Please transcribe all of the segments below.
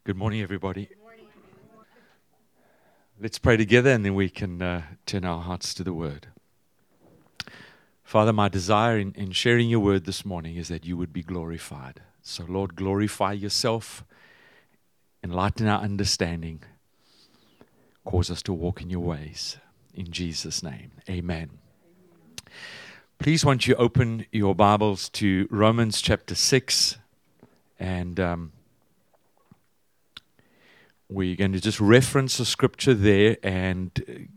Good morning, everybody. Let's pray together and then we can turn our hearts to the Word. Father, my desire in sharing your Word this morning is that you would be glorified. So, Lord, glorify yourself, enlighten our understanding, cause us to walk in your ways. In Jesus' name, amen. Please, won't you open your Bibles to Romans chapter 6 and we're going to just reference the scripture there and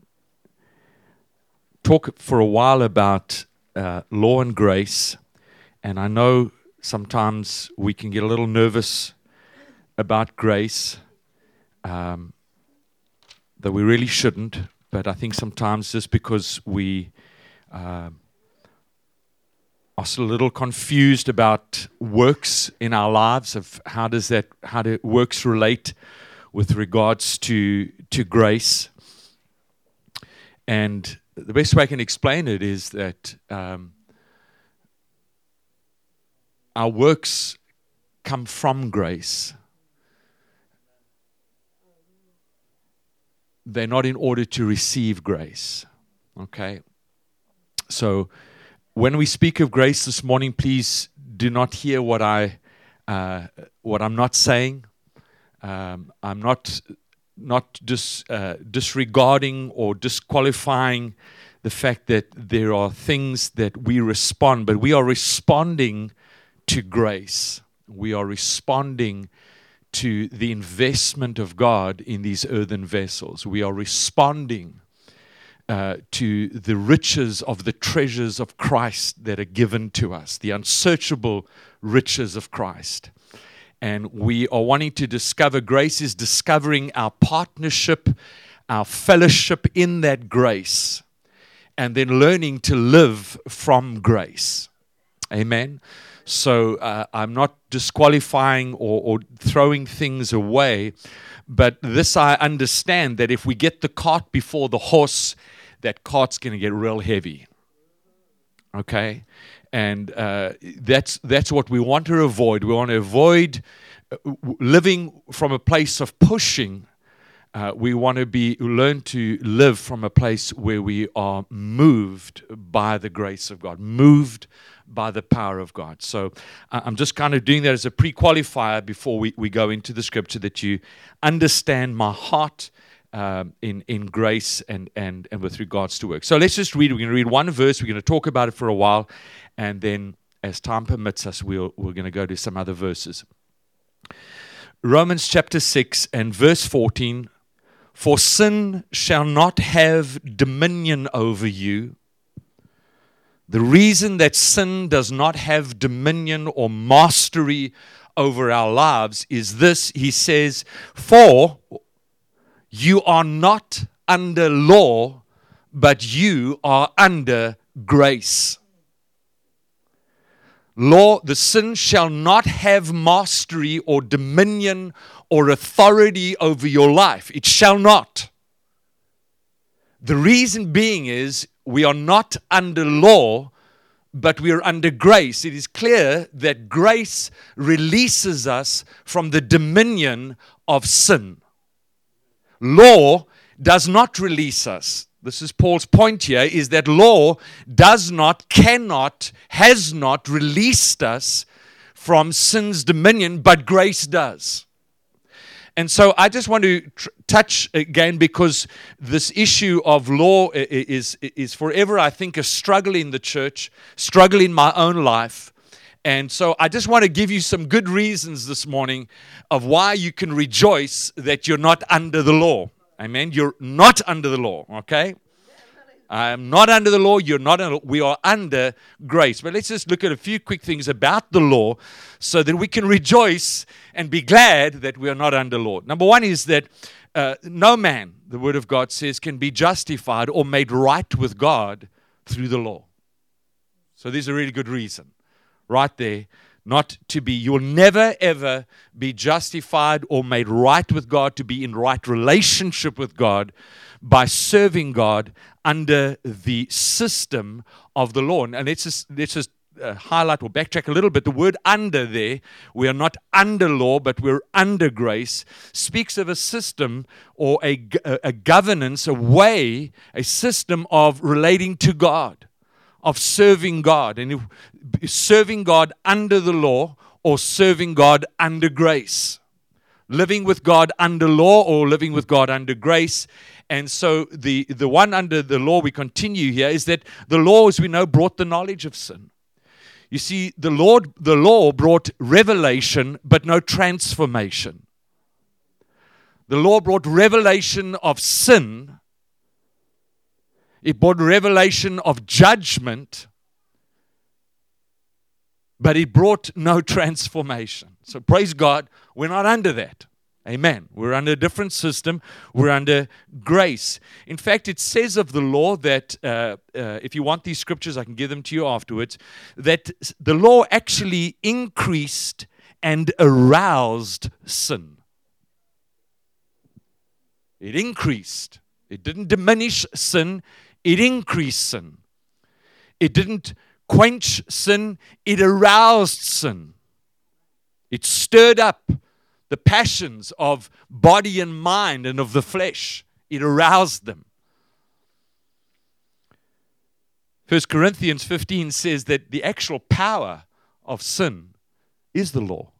talk for a while about law and grace. And I know sometimes we can get a little nervous about grace, that we really shouldn't. But I think sometimes just because we are still a little confused about works in our lives, of how do works relate with regards to grace. And the best way I can explain it is that our works come from grace. They're not in order to receive grace. Okay? So when we speak of grace this morning, please do not hear what I'm not saying. I'm not disregarding or disqualifying the fact that there are things that we respond, but we are responding to grace. We are responding to the investment of God in these earthen vessels. We are responding to the riches of the treasures of Christ that are given to us, the unsearchable riches of Christ. And we are wanting to discover grace is discovering our partnership, our fellowship in that grace, and then learning to live from grace. Amen. So I'm not disqualifying or throwing things away, but this I understand that if we get the cart before the horse, that cart's going to get real heavy. Okay? And that's what we want to avoid. We want to avoid living from a place of pushing. We want to learn to live from a place where we are moved by the grace of God, moved by the power of God. So I'm just kind of doing that as a pre-qualifier before we go into the scripture, that you understand my heart in grace and with regards to work. So let's just read. We're going to read one verse. We're going to talk about it for a while. And then, as time permits us, we're going to go to some other verses. Romans chapter 6 and verse 14. For sin shall not have dominion over you. The reason that sin does not have dominion or mastery over our lives is this. He says, for you are not under law, but you are under grace. Law, the sin shall not have mastery or dominion or authority over your life. It shall not. The reason being is we are not under law, but we are under grace. It is clear that grace releases us from the dominion of sin. Law does not release us. This is Paul's point here, is that law does not, cannot, has not released us from sin's dominion, but grace does. And so I just want to touch again, because this issue of law is forever, I think, a struggle in the church, struggle in my own life. And so I just want to give you some good reasons this morning of why you can rejoice that you're not under the law. Amen. You're not under the law, okay? I am not under the law. You're not under. We are under grace. But let's just look at a few quick things about the law so that we can rejoice and be glad that we are not under law. Number one is that no man, the Word of God says, can be justified or made right with God through the law. So there's a really good reason right there not to be. You'll never, ever be justified or made right with God, to be in right relationship with God by serving God under the system of the law. And let's just highlight or backtrack a little bit. The word under there, we are not under law, but we're under grace, speaks of a system or a governance, a way, a system of relating to God, of serving God. And serving God under the law or serving God under grace. Living with God under law or living with God under grace. And so the one under the law, we continue here, is that the law, as we know, brought the knowledge of sin. You see, the law brought revelation, but no transformation. The law brought revelation of sin. It brought revelation of judgment, but it brought no transformation. So praise God, we're not under that. Amen. We're under a different system. We're under grace. In fact, it says of the law that, if you want these scriptures, I can give them to you afterwards, that the law actually increased and aroused sin. It increased. It didn't diminish sin. It increased sin. It didn't quench sin. It aroused sin. It stirred up the passions of body and mind and of the flesh. It aroused them. 1 Corinthians 15 says that the actual power of sin is the law.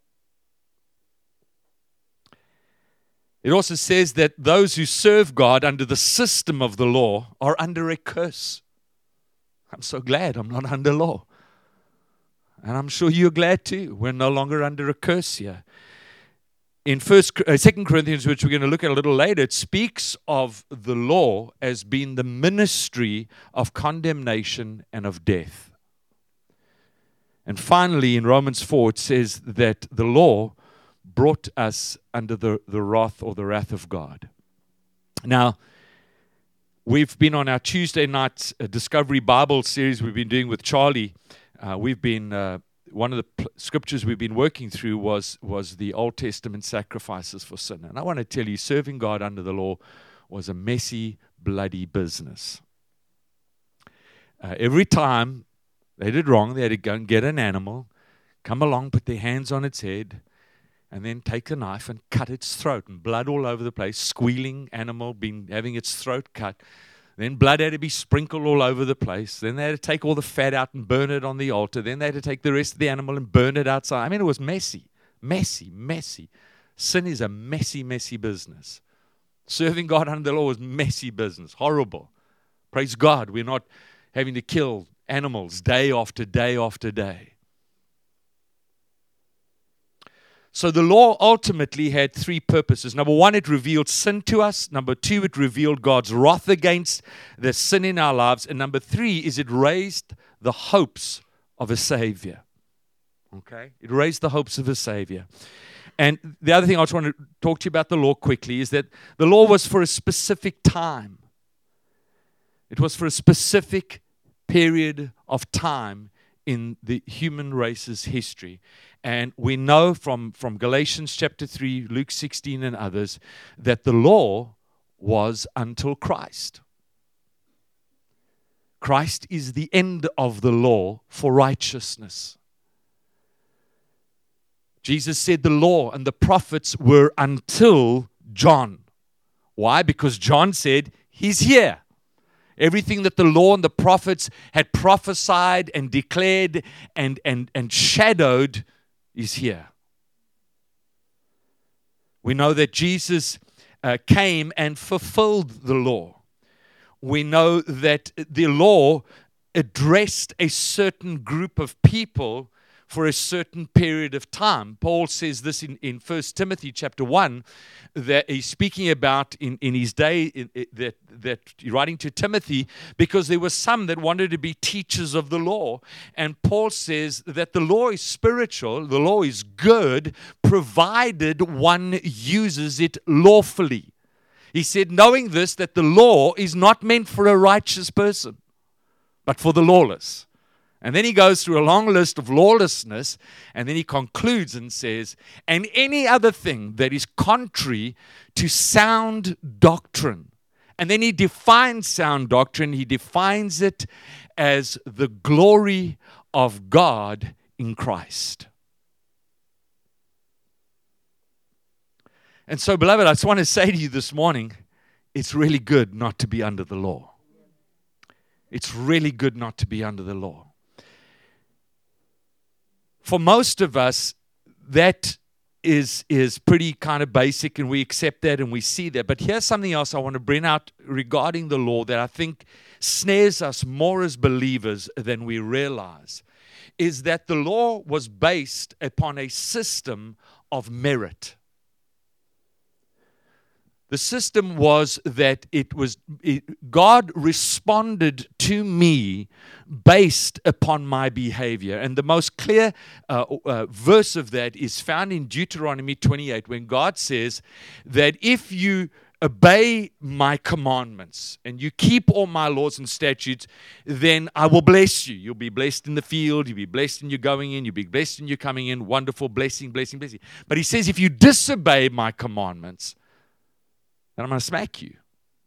It also says that those who serve God under the system of the law are under a curse. I'm so glad I'm not under law. And I'm sure you're glad too. We're no longer under a curse here. In 2 Corinthians, which we're going to look at a little later, it speaks of the law as being the ministry of condemnation and of death. And finally, in Romans 4, it says that the law brought us under the wrath or the wrath of God. Now, we've been on our Tuesday night Discovery Bible series we've been doing with Charlie. One of the scriptures we've been working through was the Old Testament sacrifices for sin. And I want to tell you, serving God under the law was a messy, bloody business. Every time they did wrong, they had to go and get an animal, come along, put their hands on its head, and then take a knife and cut its throat. And blood all over the place, squealing animal, having its throat cut. Then blood had to be sprinkled all over the place. Then they had to take all the fat out and burn it on the altar. Then they had to take the rest of the animal and burn it outside. I mean, it was messy, messy, messy. Sin is a messy, messy business. Serving God under the law is messy business, horrible. Praise God, we're not having to kill animals day after day after day. So the law ultimately had three purposes. Number one, it revealed sin to us. Number two, it revealed God's wrath against the sin in our lives. And number three is it raised the hopes of a Savior. Okay? It raised the hopes of a Savior. And the other thing I just want to talk to you about the law quickly is that the law was for a specific time. It was for a specific period of time in the human race's history. And we know from Galatians chapter 3, Luke 16 and others, that the law was until Christ. Christ is the end of the law for righteousness. Jesus said the law and the prophets were until John. Why? Because John said, he's here. Everything that the law and the prophets had prophesied and declared and shadowed is here. We know that Jesus came and fulfilled the law. We know that the law addressed a certain group of people for a certain period of time. Paul says this in 1 Timothy chapter 1, that he's speaking about in his day, that writing to Timothy, because there were some that wanted to be teachers of the law. And Paul says that the law is spiritual, the law is good, provided one uses it lawfully. He said, knowing this, that the law is not meant for a righteous person, but for the lawless. And then he goes through a long list of lawlessness, and then he concludes and says, and any other thing that is contrary to sound doctrine. And then he defines sound doctrine. He defines it as the glory of God in Christ. And so, beloved, I just want to say to you this morning, it's really good not to be under the law. It's really good not to be under the law. For most of us, that is pretty kind of basic, and we accept that and we see that. But here's something else I want to bring out regarding the law that I think snares us more as believers than we realize, is that the law was based upon a system of merit. The system was that God responded to me based upon my behavior. And the most clear verse of that is found in Deuteronomy 28, when God says that if you obey my commandments and you keep all my laws and statutes, then I will bless you. You'll be blessed in the field. You'll be blessed in your going in. You'll be blessed in your coming in. Wonderful blessing, blessing, blessing. But he says, if you disobey my commandments, and I'm going to smack you.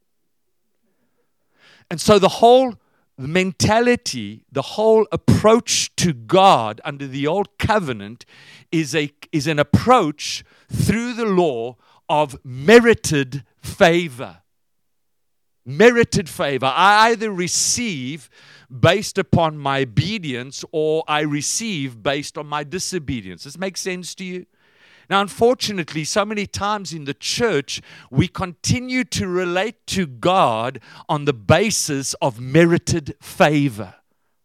And so the whole mentality, the whole approach to God under the old covenant is an approach through the law of merited favor. Merited favor. I either receive based upon my obedience, or I receive based on my disobedience. Does this make sense to you? Now, unfortunately, so many times in the church, we continue to relate to God on the basis of merited favor.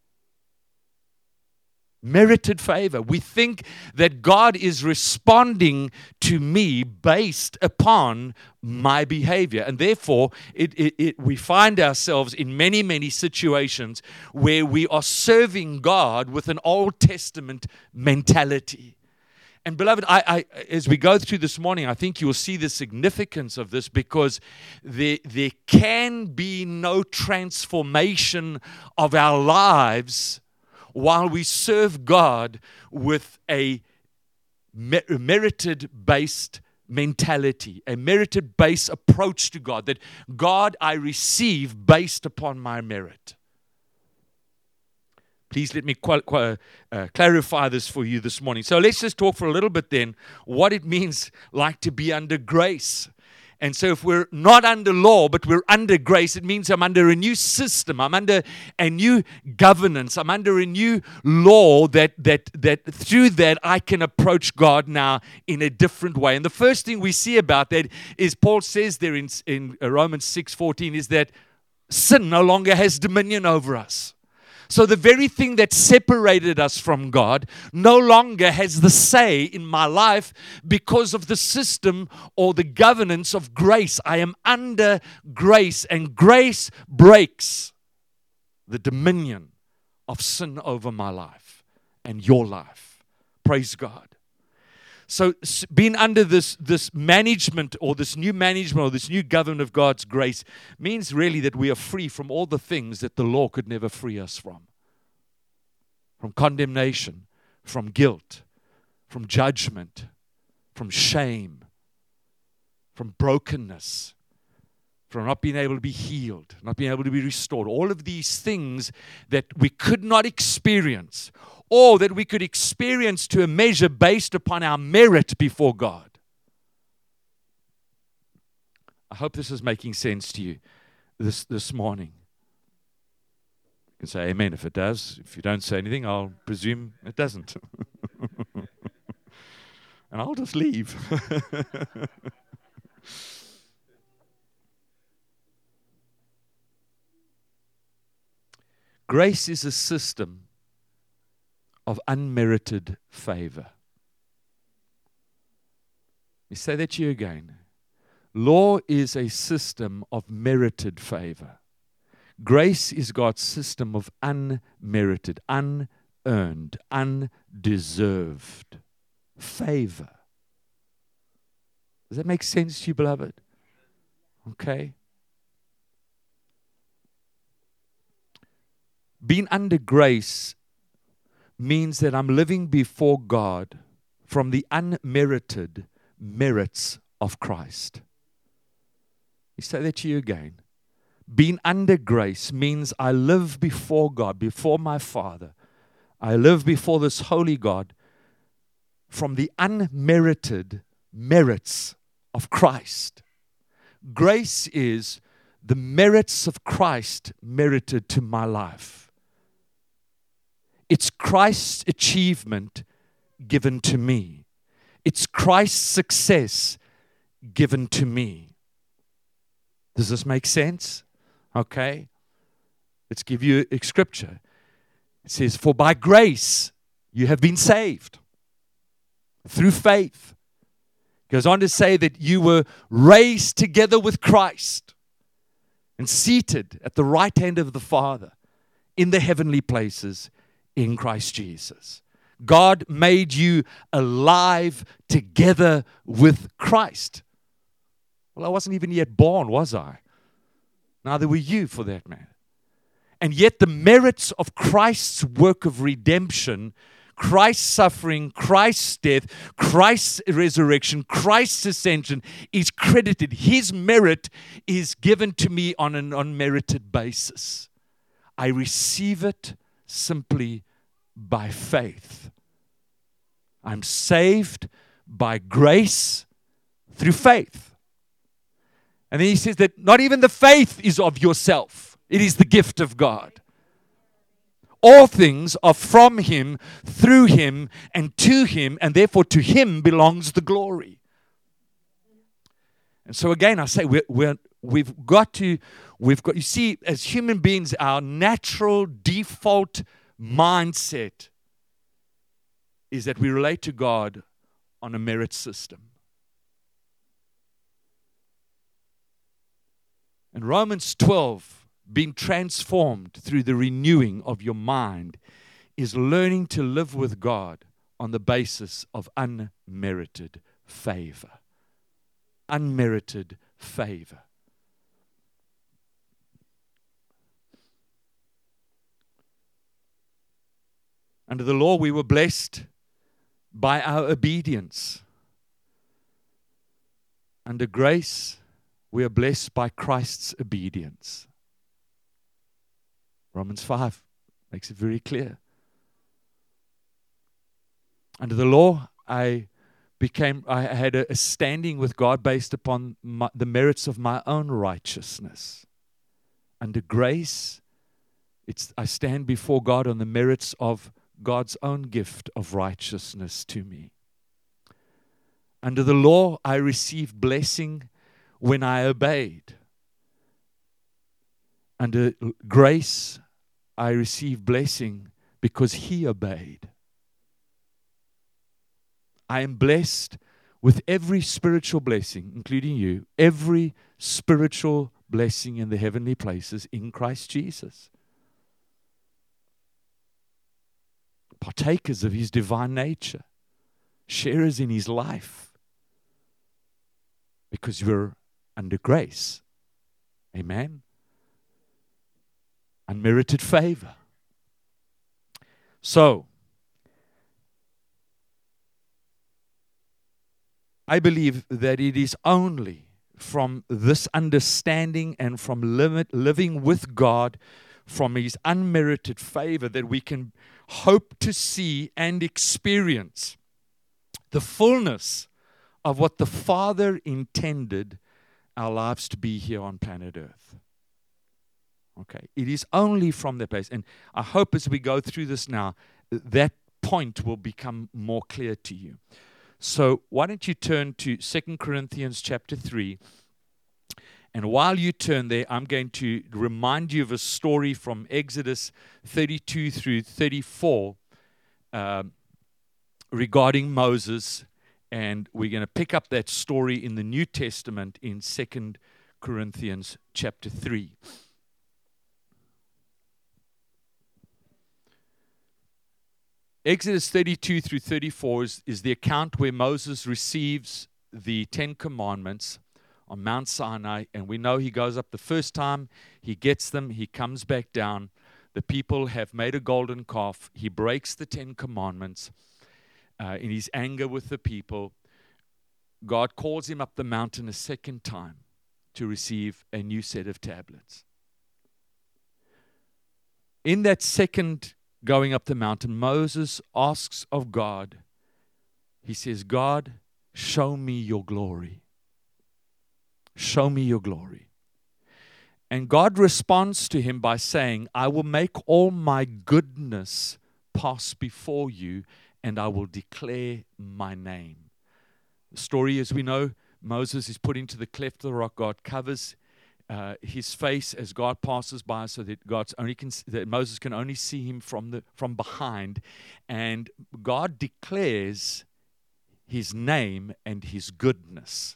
Merited favor. We think that God is responding to me based upon my behavior. And therefore, we find ourselves in many, many situations where we are serving God with an Old Testament mentality. And beloved, I as we go through this morning, I think you'll see the significance of this, because there can be no transformation of our lives while we serve God with a merited-based mentality, a merited-based approach to God, that God I receive based upon my merit. Please let me clarify this for you this morning. So let's just talk for a little bit then what it means like to be under grace. And so if we're not under law, but we're under grace, it means I'm under a new system. I'm under a new governance. I'm under a new law that through that I can approach God now in a different way. And the first thing we see about that is Paul says there in Romans 6:14 is that sin no longer has dominion over us. So the very thing that separated us from God no longer has the say in my life because of the system or the governance of grace. I am under grace, and grace breaks the dominion of sin over my life and your life. Praise God. So being under this management, or this new management, or this new government of God's grace, means really that we are free from all the things that the law could never free us from. From condemnation, from guilt, from judgment, from shame, from brokenness, from not being able to be healed, not being able to be restored. All of these things that we could not experience, or that we could experience to a measure based upon our merit before God. I hope this is making sense to you this morning. You can say amen if it does. If you don't say anything, I'll presume it doesn't. And I'll just leave. Grace is a system of unmerited favor. Let me say that to you again. Law is a system of merited favor. Grace is God's system of unmerited, unearned, undeserved favor. Does that make sense to you, beloved? Okay. Being under grace means that I'm living before God from the unmerited merits of Christ. You say that to you again. Being under grace means I live before God, before my Father, I live before this holy God from the unmerited merits of Christ. Grace is the merits of Christ merited to my life. It's Christ's achievement given to me. It's Christ's success given to me. Does this make sense? Okay. Let's give you a scripture. It says, for by grace you have been saved through faith. It goes on to say that you were raised together with Christ and seated at the right hand of the Father in the heavenly places in Christ Jesus. God made you alive together with Christ. Well, I wasn't even yet born, was I? Neither were you, for that matter. And yet the merits of Christ's work of redemption, Christ's suffering, Christ's death, Christ's resurrection, Christ's ascension is credited. His merit is given to me on an unmerited basis. I receive it simply by faith. I'm saved by grace through faith. And then he says that not even the faith is of yourself. It is the gift of God. All things are from Him, through Him, and to Him, and therefore to Him belongs the glory. And so again, I say we've got, you see, as human beings, our natural default mindset is that we relate to God on a merit system. And Romans 12, being transformed through the renewing of your mind, is learning to live with God on the basis of unmerited favor. Unmerited favor. Under the law, we were blessed by our obedience. Under grace, we are blessed by Christ's obedience. Romans 5 makes it very clear. Under the law, I had a standing with God based upon the merits of my own righteousness. Under grace, I stand before God on the merits of God's own gift of righteousness to me. Under the law, I received blessing when I obeyed. Under grace, I received blessing because He obeyed. I am blessed with every spiritual blessing, including you, every spiritual blessing in the heavenly places in Christ Jesus. Partakers of His divine nature, sharers in His life, because we're under grace. Amen. Unmerited favor. So, I believe that it is only from this understanding and from living with God, from His unmerited favor, that we can hope to see and experience the fullness of what the Father intended our lives to be here on planet Earth. Okay, it is only from that place. And I hope as we go through this now, that point will become more clear to you. So why don't you turn to 2 Corinthians chapter 3. And while you turn there, I'm going to remind you of a story from Exodus 32 through 34 regarding Moses. And we're going to pick up that story in the New Testament in 2 Corinthians chapter 3. Exodus 32 through 34 is the account where Moses receives the 10 Commandments on Mount Sinai, and we know he goes up the first time, he gets them, he comes back down. The people have made a golden calf. He breaks the 10 Commandments in his anger with the people. God calls him up the mountain a second time to receive a new set of tablets. In that second going up the mountain, Moses asks of God, he says, God, show me your glory. Show me your glory. And God responds to him by saying, I will make all my goodness pass before you, and I will declare my name. The story, as we know, Moses is put into the cleft of the rock. God covers his face as God passes by, so that that Moses can only see him from behind, and God declares his name and his goodness.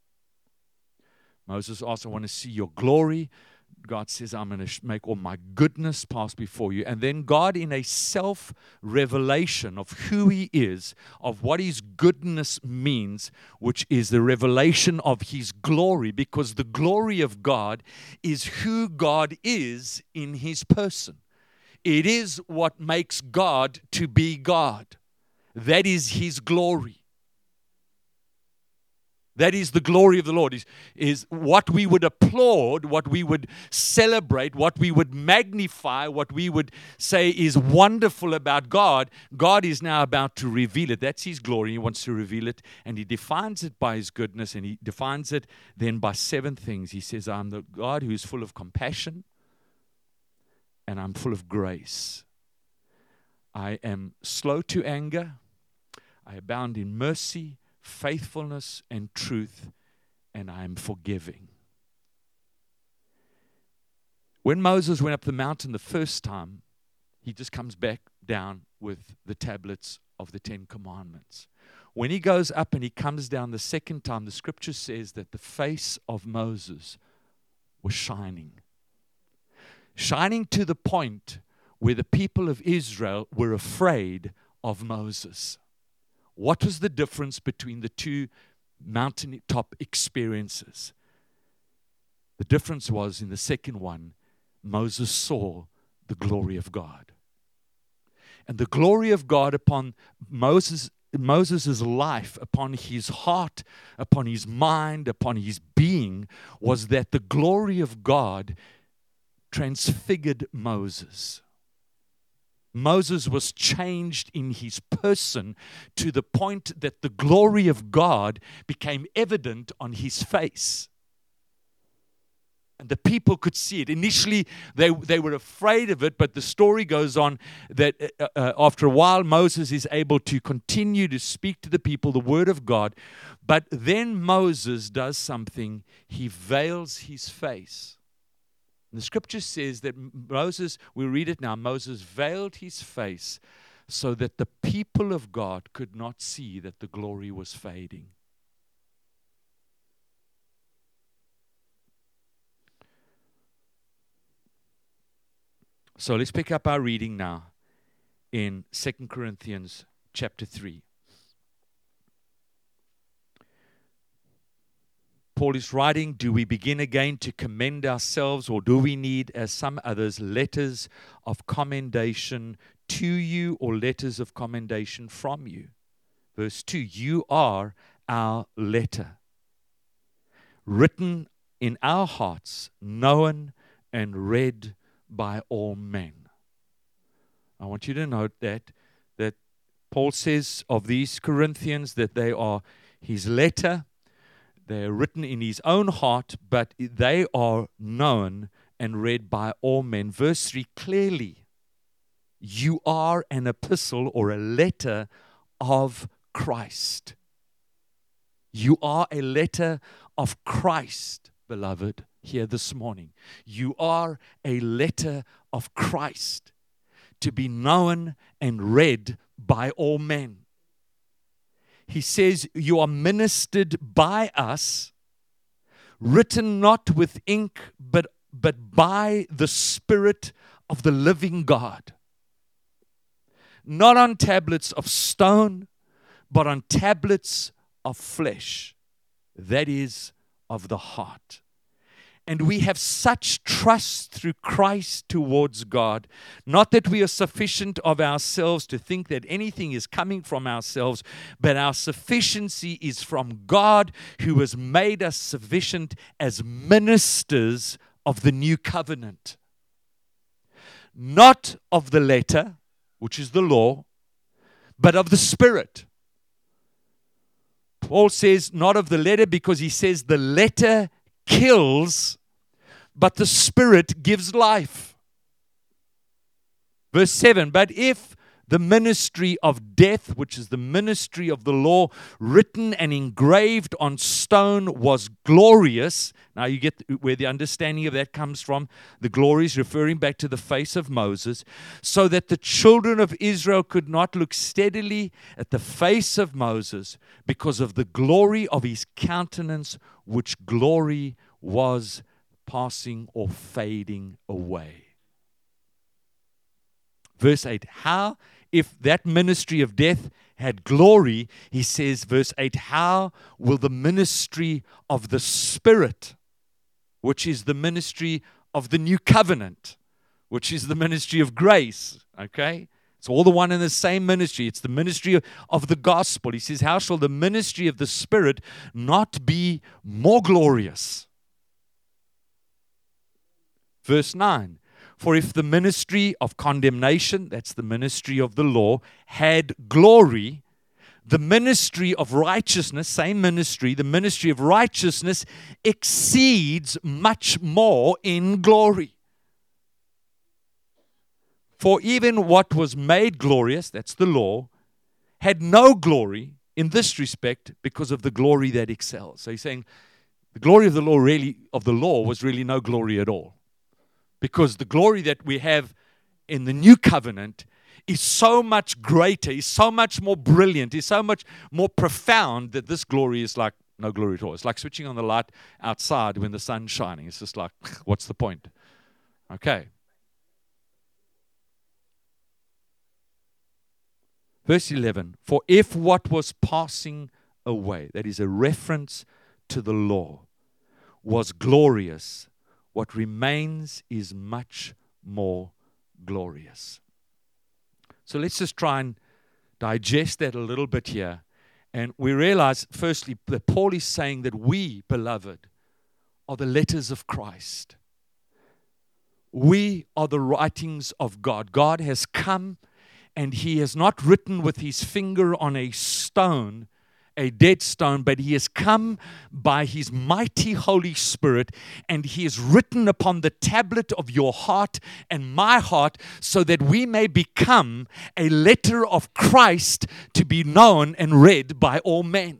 Moses also want to see your glory. God says, I'm going to make all my goodness pass before you. And then God, in a self-revelation of who he is, of what his goodness means, which is the revelation of his glory, because the glory of God is who God is in his person. It is what makes God to be God. That is his glory. That is the glory of the Lord, is what we would applaud, what we would celebrate, what we would magnify, what we would say is wonderful about God. God is now about to reveal it. That's his glory. He wants to reveal it, and he defines it by his goodness, and he defines it then by 7 things. He says, I'm the God who is full of compassion, and I'm full of grace. I am slow to anger. I abound in mercy, faithfulness, and truth, and I am forgiving. When Moses went up the mountain the first time, he just comes back down with the tablets of the 10 Commandments. When he goes up and he comes down the second time, the scripture says that the face of Moses was shining. Shining to the point where the people of Israel were afraid of Moses. What was the difference between the 2 mountaintop experiences? The difference was, in the second one, Moses saw the glory of God. And the glory of God upon Moses' life, upon his heart, upon his mind, upon his being, was that the glory of God transfigured Moses. Moses was changed in his person to the point that the glory of God became evident on his face. And the people could see it. Initially, they were afraid of it, but the story goes on that after a while, Moses is able to continue to speak to the people the word of God. But then Moses does something. He veils his face. The scripture says that Moses, we read it now, Moses veiled his face so that the people of God could not see that the glory was fading. So let's pick up our reading now in 2 Corinthians chapter 3. Paul is writing, do we begin again to commend ourselves, or do we need, as some others, letters of commendation to you or letters of commendation from you? Verse 2, you are our letter, written in our hearts, known and read by all men. I want you to note that Paul says of these Corinthians that they are his letter. They are written in his own heart, but they are known and read by all men. Verse 3, clearly, you are an epistle or a letter of Christ. You are a letter of Christ, beloved, here this morning. You are a letter of Christ to be known and read by all men. He says, you are ministered by us, written not with ink, but by the Spirit of the living God. Not on tablets of stone, but on tablets of flesh, that is, of the heart. And we have such trust through Christ towards God, not that we are sufficient of ourselves to think that anything is coming from ourselves, but our sufficiency is from God, who has made us sufficient as ministers of the new covenant. Not of the letter, which is the law, but of the Spirit. Paul says not of the letter, because he says the letter kills, but the Spirit gives life. Verse 7, but if the ministry of death, which is the ministry of the law, written and engraved on stone, was glorious. Now you get where the understanding of that comes from. The glory is referring back to the face of Moses, so that the children of Israel could not look steadily at the face of Moses because of the glory of his countenance, which glory was passing or fading away. Verse 8, how, if that ministry of death had glory, he says, verse 8, how will the ministry of the Spirit, which is the ministry of the new covenant, which is the ministry of grace, okay? It's all the one in the same ministry. It's the ministry of the gospel. He says, how shall the ministry of the Spirit not be more glorious? Verse 9, for if the ministry of condemnation, that's the ministry of the law, had glory, the ministry of righteousness, same ministry, the ministry of righteousness exceeds much more in glory. For even what was made glorious, that's the law, had no glory in this respect because of the glory that excels. So he's saying the glory of the law was really no glory at all. Because the glory that we have in the new covenant is so much greater, is so much more brilliant, is so much more profound that this glory is like no glory at all. It's like switching on the light outside when the sun's shining. It's just like, what's the point? Okay. Verse 11, for if what was passing away, that is a reference to the law, was glorious, what remains is much more glorious. So let's just try and digest that a little bit here. And we realize, firstly, that Paul is saying that we, beloved, are the letters of Christ. We are the writings of God. God has come and he has not written with his finger on a stone, a dead stone, but he has come by his mighty Holy Spirit and he has written upon the tablet of your heart and my heart so that we may become a letter of Christ to be known and read by all men.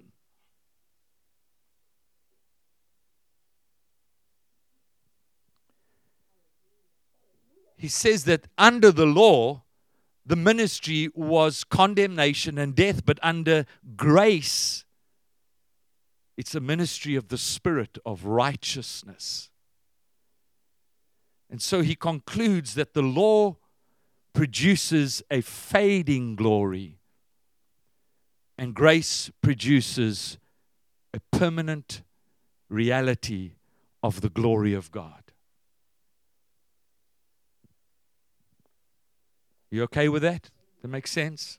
He says that under the law, the ministry was condemnation and death, but under grace, it's a ministry of the Spirit of righteousness. And so he concludes that the law produces a fading glory, and grace produces a permanent reality of the glory of God. You okay with that? That makes sense?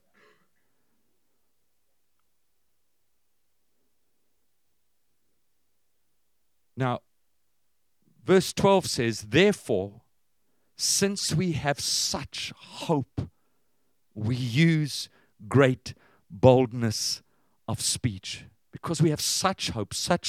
Now, verse 12 says, therefore, since we have such hope, we use great boldness of speech. Because we have such hope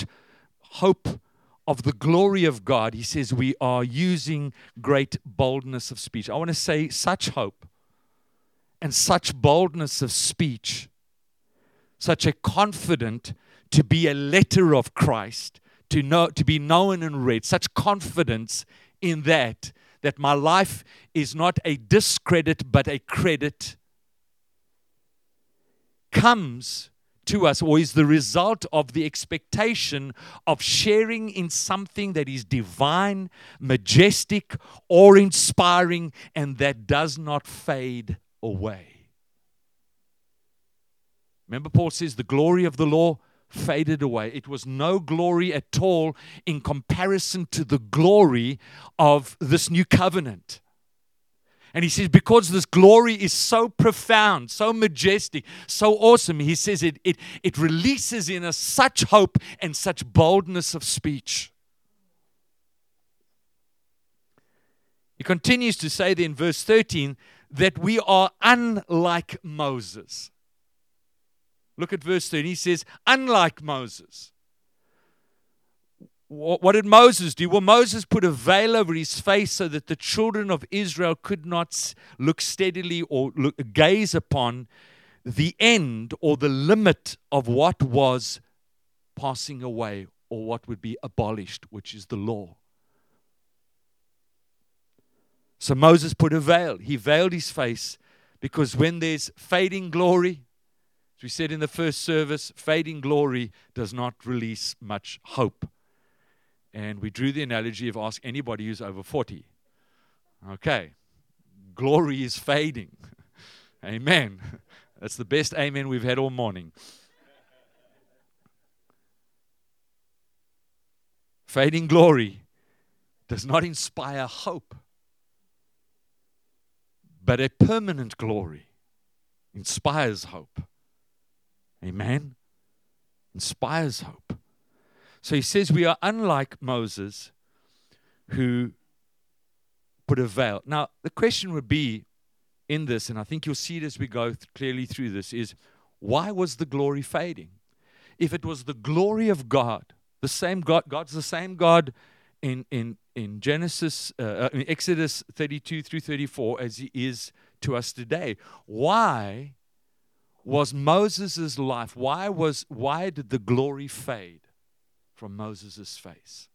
of the glory of God, he says we are using great boldness of speech. I want to say such hope and such boldness of speech, such a confident to be a letter of Christ, to be known and read, such confidence in that my life is not a discredit but a credit, comes to us, or is the result of the expectation of sharing in something that is divine, majestic, or inspiring, and that does not fade away. Remember, Paul says the glory of the law faded away. It was no glory at all in comparison to the glory of this new covenant. And he says, because this glory is so profound, so majestic, so awesome, he says it releases in us such hope and such boldness of speech. He continues to say there in verse 13 that we are unlike Moses. Look at verse 13. He says, unlike Moses. What did Moses do? Well, Moses put a veil over his face so that the children of Israel could not look steadily or gaze upon the end or the limit of what was passing away or what would be abolished, which is the law. So Moses put a veil. He veiled his face because when there's fading glory, as we said in the first service, fading glory does not release much hope. And we drew the analogy of ask anybody who's over 40. Okay. Glory is fading. Amen. That's the best amen we've had all morning. Fading glory does not inspire hope. But a permanent glory inspires hope. Amen. Inspires hope. So he says we are unlike Moses who put a veil. Now, the question would be in this, and I think you'll see it as we go clearly through this, is why was the glory fading? If it was the glory of God, the same God, God's the same God in Genesis, in Exodus 32 through 34 as he is to us today. Why was Moses' life, why did the glory fade from Moses' face?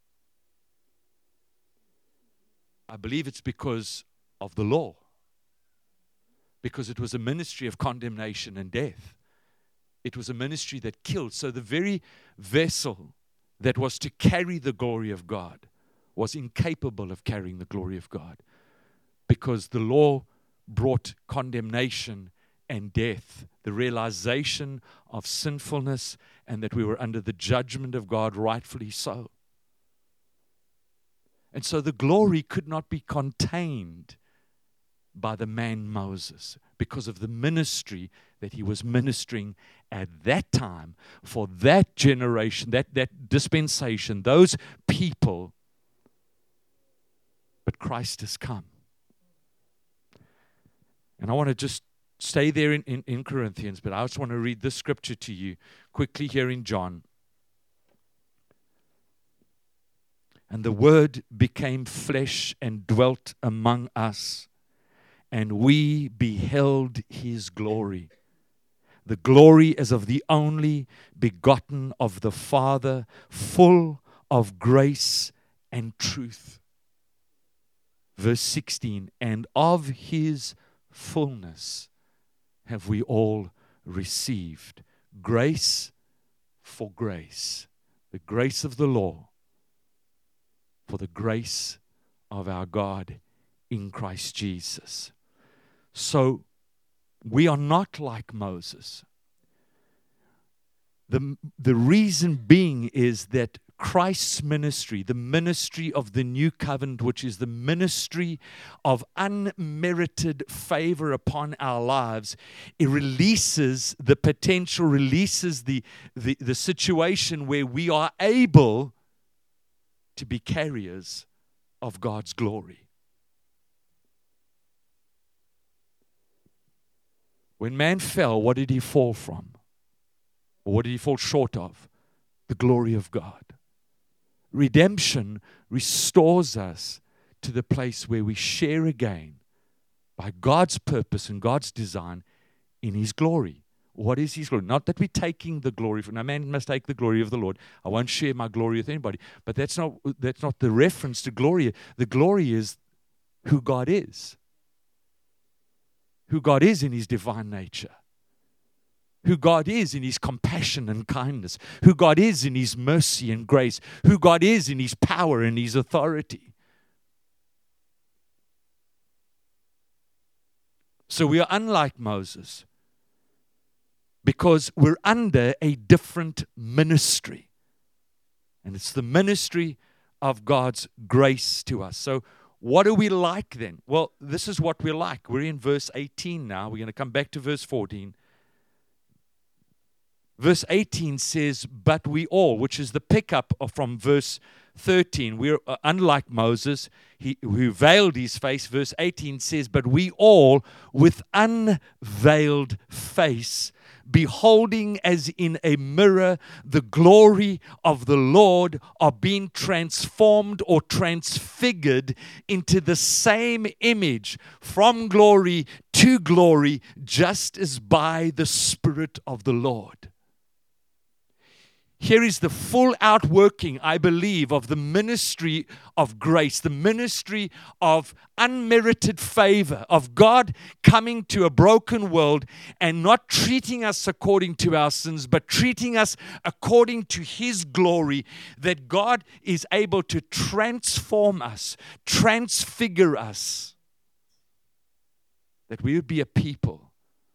I believe it's because of the law. Because it was a ministry of condemnation and death. It was a ministry that killed. So the very vessel that was to carry the glory of God was incapable of carrying the glory of God. Because the law brought condemnation and death, the realization of sinfulness and that we were under the judgment of God, rightfully so. And so the glory could not be contained by the man Moses because of the ministry that he was ministering at that time for that generation, that dispensation, those people. But Christ has come. And I want to just stay there in Corinthians, but I just want to read this scripture to you quickly here in John. And the Word became flesh and dwelt among us, and we beheld His glory. The glory as of the only begotten of the Father, full of grace and truth. Verse 16, and of His fullness have we all received grace for grace, the grace of the law for the grace of our God in Christ Jesus. So we are not like Moses. The reason being is that Christ's ministry, the ministry of the new covenant, which is the ministry of unmerited favor upon our lives, it releases the potential, releases the situation where we are able to be carriers of God's glory. When man fell, what did he fall from? Or what did he fall short of? The glory of God. Redemption restores us to the place where we share again by God's purpose and God's design in His glory. What is His glory? Not that we're taking the glory from, no man must take the glory of the Lord. I won't share my glory with anybody. But that's not the reference to glory. The glory is who God is. Who God is in His divine nature. Who God is in His compassion and kindness, who God is in His mercy and grace, who God is in His power and His authority. So we are unlike Moses because we're under a different ministry. And it's the ministry of God's grace to us. So what are we like then? Well, this is what we're like. We're in verse 18 now. We're going to come back to verse 14. Verse 18 says, but we all, which is the pickup from verse 13, we're unlike Moses, who veiled his face. Verse 18 says, but we all with unveiled face, beholding as in a mirror the glory of the Lord, are being transformed or transfigured into the same image from glory to glory, just as by the Spirit of the Lord. Here is the full outworking, I believe, of the ministry of grace, the ministry of unmerited favor, of God coming to a broken world and not treating us according to our sins, but treating us according to His glory, that God is able to transform us, transfigure us, that we would be a people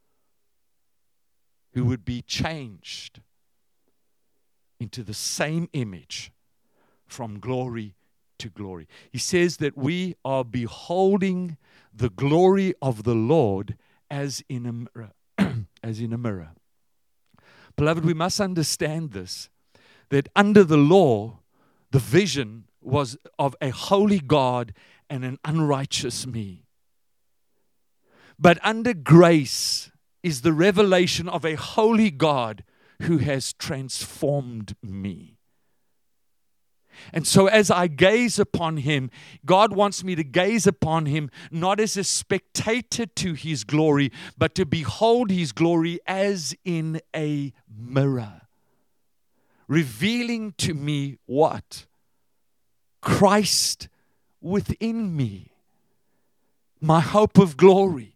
who would be changed into the same image from glory to glory. He says that we are beholding the glory of the Lord as in a mirror. As in a mirror. Beloved, we must understand this, that under the law, the vision was of a holy God and an unrighteous me. But under grace is the revelation of a holy God who has transformed me. And so as I gaze upon Him, God wants me to gaze upon Him not as a spectator to His glory, but to behold His glory as in a mirror, revealing to me what? Christ within me, my hope of glory.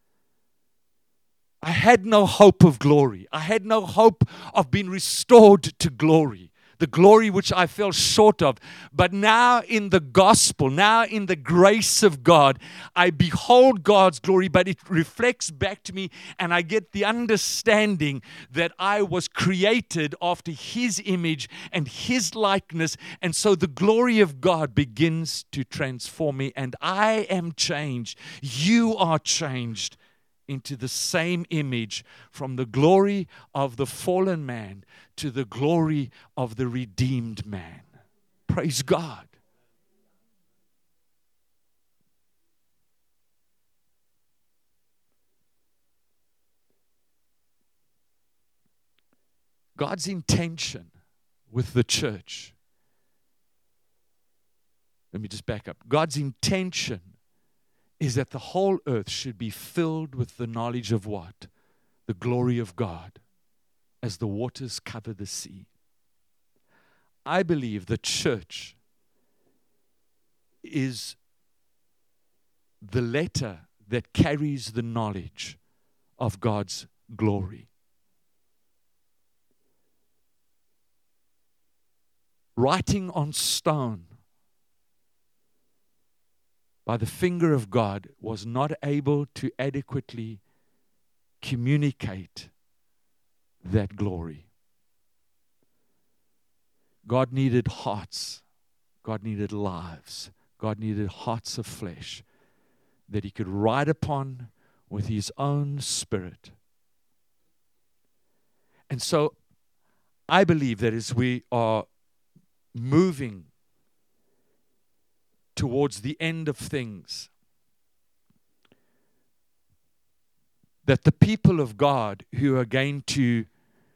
I had no hope of glory. I had no hope of being restored to glory, the glory which I fell short of. But now in the gospel, now in the grace of God, I behold God's glory, but it reflects back to me, and I get the understanding that I was created after His image and His likeness. And so the glory of God begins to transform me, and I am changed. You are changed into the same image, from the glory of the fallen man to the glory of the redeemed man. Praise God. God's intention with the church. Let me just back up. God's intention is that the whole earth should be filled with the knowledge of what? The glory of God, as the waters cover the sea. I believe the church is the letter that carries the knowledge of God's glory. Writing on stone by the finger of God was not able to adequately communicate that glory. God needed hearts. God needed lives. God needed hearts of flesh that He could write upon with His own Spirit. And so I believe that as we are moving towards the end of things, that the people of God who are going to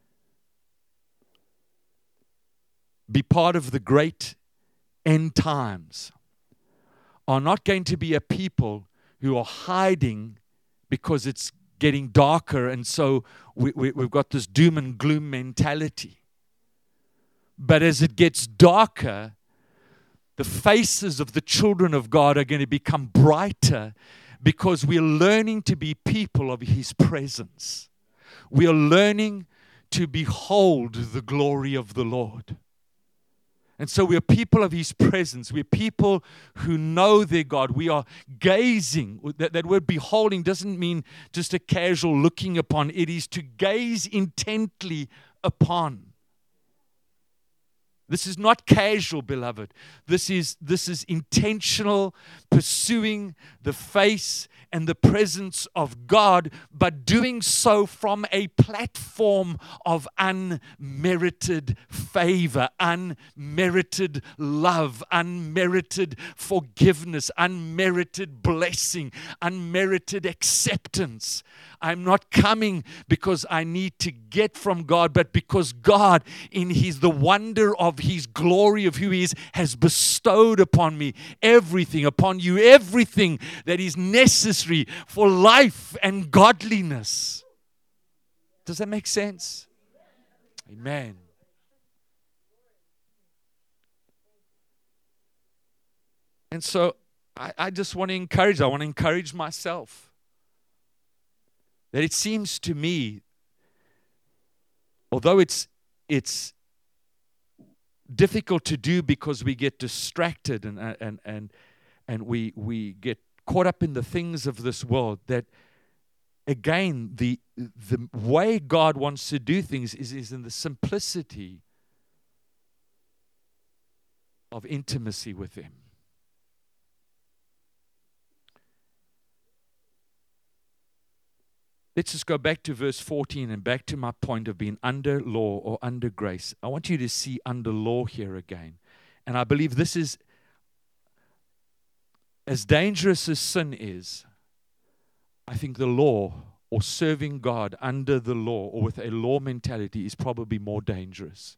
be part of the great end times are not going to be a people who are hiding because it's getting darker, and so we've got this doom and gloom mentality. But as it gets darker, the faces of the children of God are going to become brighter, because we are learning to be people of His presence. We are learning to behold the glory of the Lord. And so we are people of His presence. We are people who know their God. We are gazing. That word beholding doesn't mean just a casual looking upon. It is to gaze intently upon. This is not casual, beloved. This is intentional, pursuing the face and the presence of God, but doing so from a platform of unmerited favor, unmerited love, unmerited forgiveness, unmerited blessing, unmerited acceptance. I'm not coming because I need to get from God, but because God, in the wonder of His glory of who He is, has bestowed upon me everything, upon you everything that is necessary for life and godliness. Does that make sense? Amen. And so I just want to encourage, I want to encourage myself that it seems to me, although it's difficult to do because we get distracted and we get caught up in the things of this world, that again, the way God wants to do things is in the simplicity of intimacy with Him. Let's just go back to verse 14 and back to my point of being under law or under grace. I want you to see under law here again. And I believe this is, as dangerous as sin is, I think the law or serving God under the law or with a law mentality is probably more dangerous.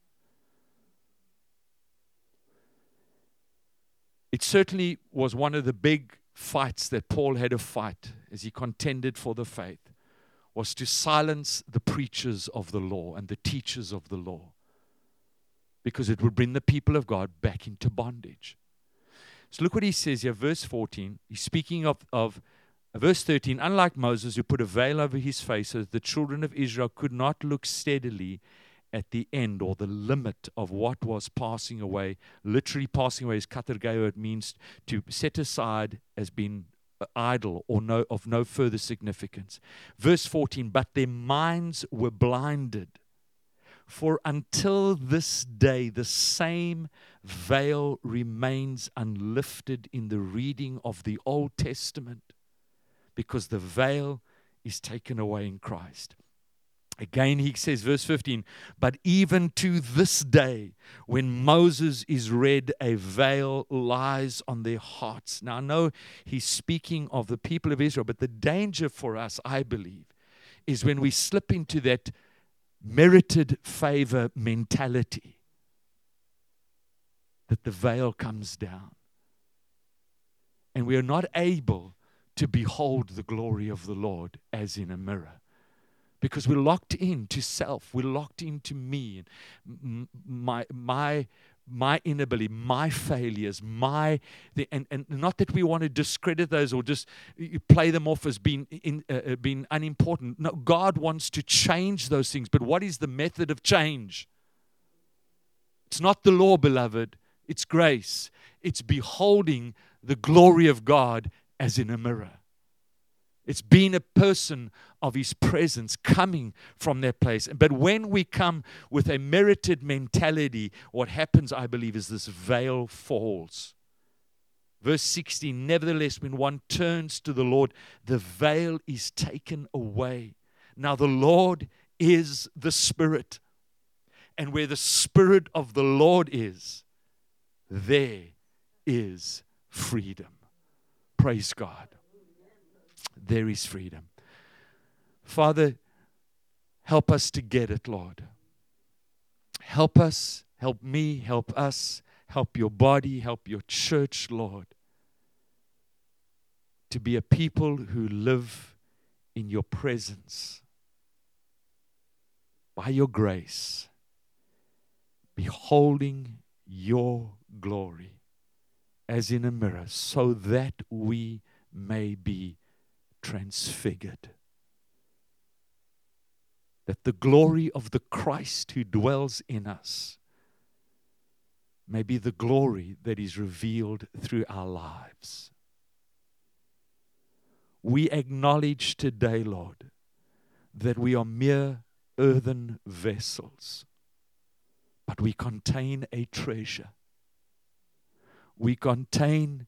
It certainly was one of the big fights that Paul had to fight as he contended for the faith, was to silence the preachers of the law and the teachers of the law, because it would bring the people of God back into bondage. So look what he says here, verse 14. He's speaking of verse 13, unlike Moses, who put a veil over his face so that the children of Israel could not look steadily at the end or the limit of what was passing away. Literally passing away is katergeo. It means to set aside as being idle or of no further significance. Verse 14, but their minds were blinded. For until this day, the same veil remains unlifted in the reading of the Old Testament, because the veil is taken away in Christ. Again, he says, verse 15, but even to this day, when Moses is read, a veil lies on their hearts. Now, I know he's speaking of the people of Israel, but the danger for us, I believe, is when we slip into that merited favor mentality, that the veil comes down and we are not able to behold the glory of the Lord as in a mirror. Because we're locked into self, we're locked into me, and my inability, my failures, and not that we want to discredit those or just play them off as being unimportant. No, God wants to change those things. But what is the method of change? It's not the law, beloved. It's grace. It's beholding the glory of God as in a mirror. It's being a person of His presence, coming from that place. But when we come with a merited mentality, what happens, I believe, is this veil falls. Verse 16, nevertheless, when one turns to the Lord, the veil is taken away. Now the Lord is the Spirit. And where the Spirit of the Lord is, there is freedom. Praise God. There is freedom. Father, help us to get it, Lord. Help us, help me, help us, help your body, help your church, Lord, to be a people who live in your presence, by your grace, beholding your glory as in a mirror, so that we may be transfigured. That the glory of the Christ who dwells in us may be the glory that is revealed through our lives. We acknowledge today, Lord, that we are mere earthen vessels, but we contain a treasure. We contain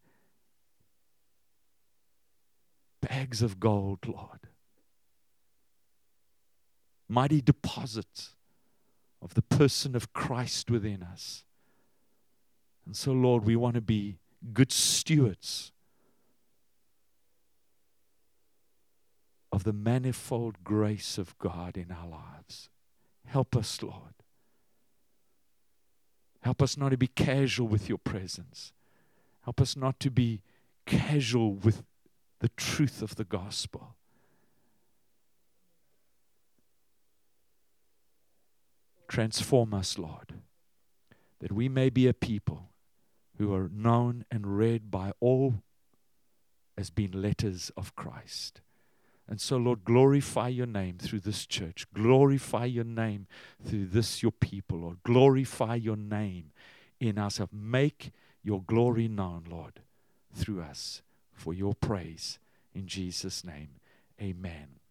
bags of gold, Lord. Mighty deposits of the person of Christ within us. And so, Lord, we want to be good stewards of the manifold grace of God in our lives. Help us, Lord. Help us not to be casual with your presence. Help us not to be casual with the truth of the gospel. Transform us, Lord, that we may be a people who are known and read by all as being letters of Christ. And so, Lord, glorify your name through this church. Glorify your name through this, your people, Lord. Glorify your name in us. Make your glory known, Lord, through us for your praise. In Jesus' name, amen.